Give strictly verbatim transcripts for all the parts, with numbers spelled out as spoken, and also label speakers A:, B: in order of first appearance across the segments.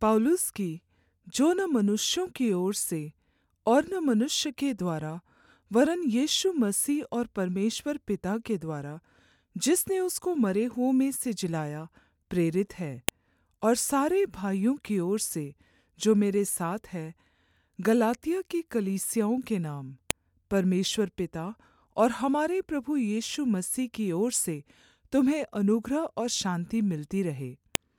A: पौलुस की, जो न मनुष्यों की ओर से और न मनुष्य के द्वारा वरन् यीशु मसीह और परमेश्वर पिता के द्वारा, जिसने उसको मरे हुओं में से जिलाया, प्रेरित है, और सारे भाइयों की ओर से जो मेरे साथ है, गलातिया की कलीसियाओं के नाम। परमेश्वर पिता और हमारे प्रभु यीशु मसीह की ओर से तुम्हें अनुग्रह और शान्ति मिलती रहे।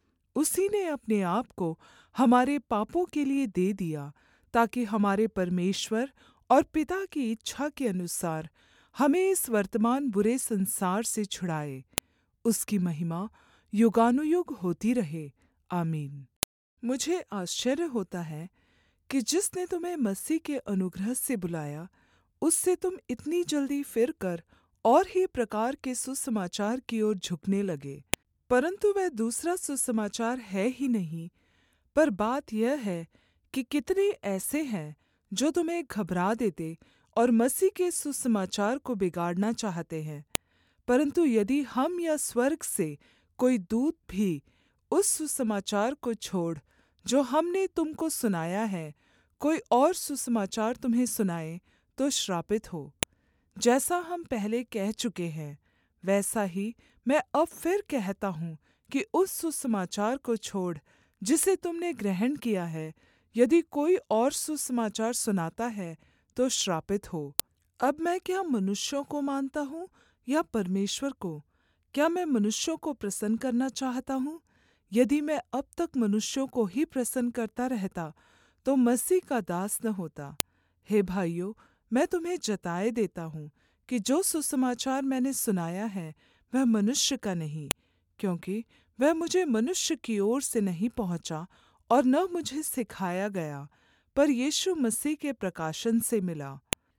A: उसी ने अपने आप को हमारे पापों के लिए दे दिया, ताकि हमारे परमेश्वर और पिता की इच्छा के अनुसार हमें इस वर्तमान बुरे संसार से छुड़ाए। उसकी महिमा युगानुयुग होती रहे। आमीन। मुझे आश्चर्य होता है कि जिसने तुम्हें मसीह के अनुग्रह से बुलाया, उससे तुम इतनी जल्दी फिरकर और ही प्रकार के सुसमाचार की ओर झुकने लगे। परन्तु वह दूसरा सुसमाचार है ही नहीं, पर बात यह है कि कितने ऐसे हैं जो तुम्हें घबरा देते और मसीह के सुसमाचार को बिगाड़ना चाहते हैं। परन्तु यदि हम या स्वर्ग से कोई दूत भी उस सुसमाचार को छोड़ जो हमने तुमको सुनाया है, कोई और सुसमाचार तुम्हें सुनाए, तो श्रापित हो। जैसा हम पहले कह चुके हैं, वैसा ही मैं अब फिर कहता हूँ कि उस सुसमाचार को छोड़ जिसे तुमने ग्रहण किया है, यदि कोई और सुसमाचार सुनाता है, तो श्रापित हो। अब मैं क्या मनुष्यों को मानता हूँ या परमेश्वर को? क्या मैं मनुष्यों को प्रसन्न करना चाहता हूँ? यदि मैं अब तक मनुष्यों को ही प्रसन्न करता रहता, तो मसीह का दास न होता। हे भाइयों, मैं तुम्हें जताए देता हूँ कि जो सुसमाचार मैंने सुनाया है, वह मनुष्य का नहीं, क्योंकि वह मुझे मनुष्य की ओर से नहीं पहुँचा और न मुझे सिखाया गया, पर यीशु मसीह के प्रकाशन से मिला।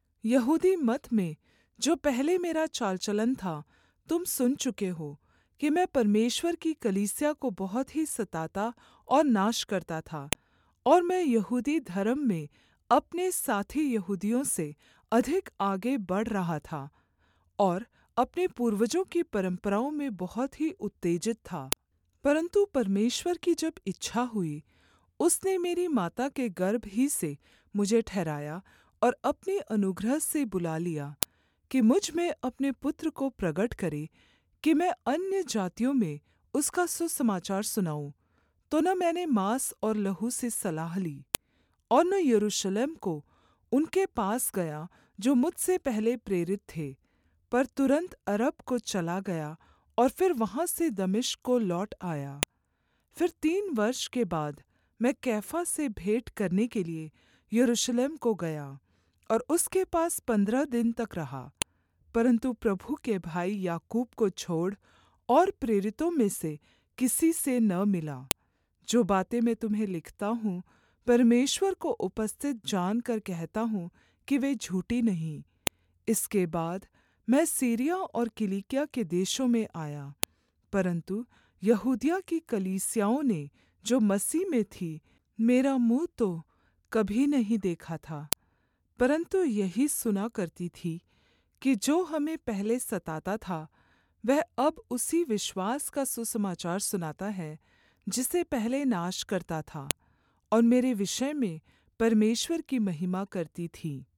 A: यहूदी मत में जो पहले मेरा चाल चलन था, तुम सुन चुके हो कि मैं परमेश्वर की कलीसिया को बहुत ही सताता और नाश करता था, और मैं यहूदी धर्म में अपने साथी यहूदियों से अधिक आगे बढ़ रहा था और अपने पूर्वजों की परंपराओं में बहुत ही उत्तेजित था। परंतु परमेश्वर की जब इच्छा हुई, उसने मेरी माता के गर्भ ही से मुझे ठहराया और अपने अनुग्रह से बुला लिया कि मुझ में अपने पुत्र को प्रगट करे, कि मैं अन्य जातियों में उसका सुसमाचार सुनाऊँ। तो न मैंने मांस और लहू से सलाह ली, और न यरूशलेम को उनके पास गया जो मुझसे पहले प्रेरित थे, पर तुरन्त अरब को चला गया और फिर वहाँ से दमिश्क को लौट आया। फिर तीन वर्ष के बाद मैं कैफा से भेंट करने के लिए यरूशलेम को गया और उसके पास पंद्रह दिन तक रहा। परन्तु प्रभु के भाई याकूब को छोड़ और प्रेरितों में से किसी से न मिला। जो बातें मैं तुम्हें लिखता हूँ, परमेश्वर को उपस्थित जानकर कहता हूँ कि वे झूठी नहीं। इसके बाद मैं सीरिया और किलिकिया के देशों में आया, परन्तु यहूदिया की कलीसियाओं ने जो मसीह में थी, मेरा मुँह तो कभी नहीं देखा था, परन्तु यही सुना करती थी कि जो हमें पहले सताता था, वह अब उसी विश्वास का सुसमाचार सुनाता है जिसे पहले नाश करता था, और मेरे विषय में परमेश्वर की महिमा करती थी।